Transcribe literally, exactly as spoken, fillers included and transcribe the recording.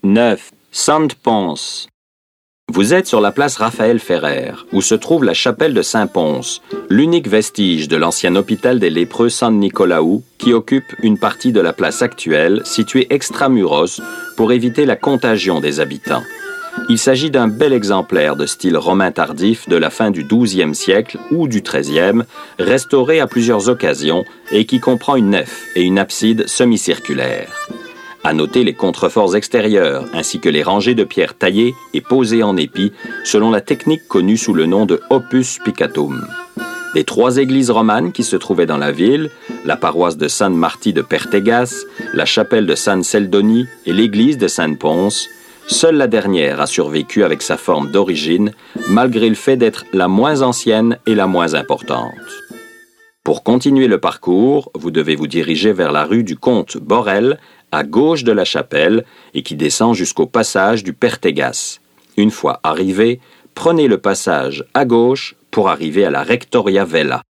neuf. Sant Pons. Vous êtes sur la place Raphaël Ferrer, où se trouve la chapelle de Saint-Pons, l'unique vestige de l'ancien hôpital des lépreux San Nicolaou, qui occupe une partie de la place actuelle, située extramuros, pour éviter la contagion des habitants. Il s'agit d'un bel exemplaire de style romain tardif de la fin du douzième siècle ou du treizième, restauré à plusieurs occasions et qui comprend une nef et une abside semi-circulaire. À noter les contreforts extérieurs, ainsi que les rangées de pierres taillées et posées en épi, selon la technique connue sous le nom de opus piccatum. Des trois églises romanes qui se trouvaient dans la ville, la paroisse de San Martí de Pertegas, la chapelle de San Celdoni et l'église de Saint Pons, seule la dernière a survécu avec sa forme d'origine, malgré le fait d'être la moins ancienne et la moins importante. Pour continuer le parcours, vous devez vous diriger vers la rue du Comte Borel, à gauche de la chapelle et qui descend jusqu'au passage du Pertegas. Une fois arrivé, prenez le passage à gauche pour arriver à la Rectoria Vella.